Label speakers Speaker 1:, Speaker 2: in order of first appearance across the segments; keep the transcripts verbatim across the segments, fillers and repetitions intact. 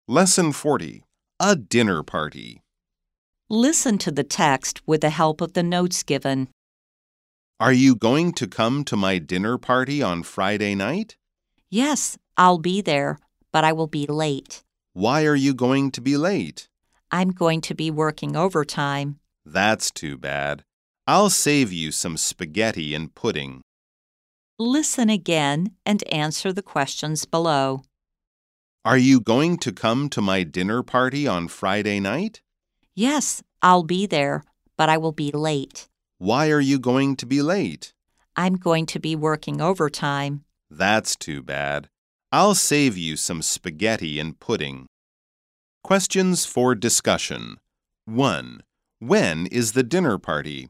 Speaker 1: Lesson forty. A dinner party.
Speaker 2: Listen to the text with the help of the notes given.
Speaker 1: Are you going to come to my dinner party on Friday night?
Speaker 2: Yes, I'll be there, but I will be late.
Speaker 1: Why are you going to be late?
Speaker 2: I'm going to be working overtime.
Speaker 1: That's too bad. I'll save you some spaghetti and pudding.
Speaker 2: Listen again and answer the questions below.
Speaker 1: Are you going to come to my dinner party on Friday night?
Speaker 2: Yes, I'll be there, but I will be late.
Speaker 1: Why are you going to be late?
Speaker 2: I'm going to be working overtime.
Speaker 1: That's too bad. I'll save you some spaghetti and pudding. Questions for discussion. one. When is the dinner party?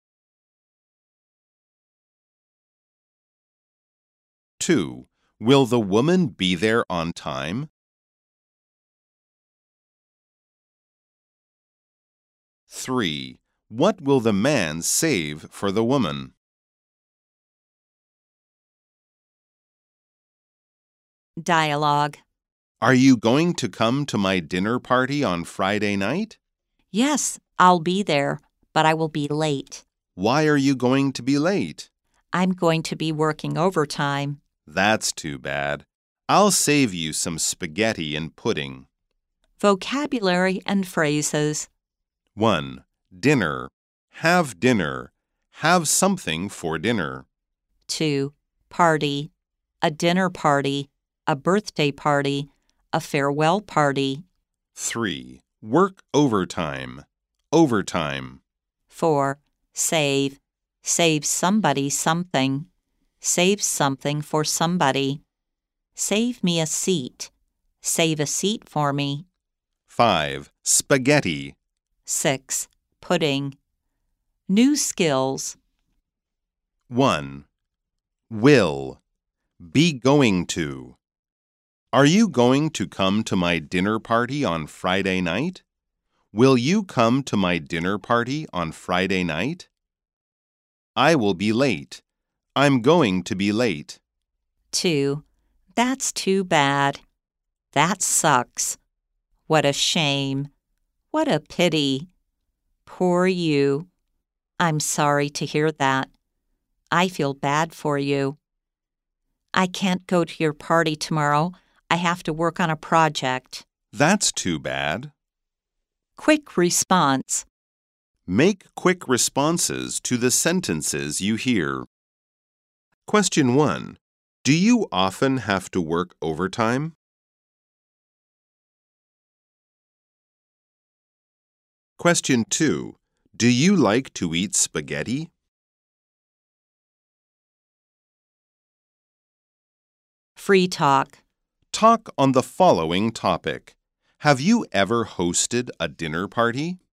Speaker 1: two. Will the woman be there on time? three. What will the man save for the woman?
Speaker 2: Dialogue.
Speaker 1: Are you going to come to my dinner party on Friday night?
Speaker 2: Yes, I'll be there, but I will be late.
Speaker 1: Why are you going to be late?
Speaker 2: I'm going to be working overtime.
Speaker 1: That's too bad. I'll save you some spaghetti and pudding.
Speaker 2: Vocabulary and phrases.
Speaker 1: one. Dinner. Have dinner. Have something for dinner.
Speaker 2: two. Party. A dinner party. A birthday party. A farewell party.
Speaker 1: three. Work overtime. Overtime.
Speaker 2: four. Save. Save somebody something. Save something for somebody. Save me a seat. Save a seat for me.
Speaker 1: five. Spaghetti.
Speaker 2: six. Pudding. New skills.
Speaker 1: one. Will. Be going to. Are you going to come to my dinner party on Friday night? Will you come to my dinner party on Friday night? I will be late. I'm going to be late.
Speaker 2: two. That's too bad. That sucks. What a shame. What a pity. Poor you. I'm sorry to hear that. I feel bad for you. I can't go to your party tomorrow. I have to work on a project.
Speaker 1: That's too bad.
Speaker 2: Quick response.
Speaker 1: Make quick responses to the sentences you hear. Question one. Do you often have to work overtime? Question two. Do you like to eat spaghetti?
Speaker 2: Free talk.
Speaker 1: Talk on the following topic. Have you ever hosted a dinner party?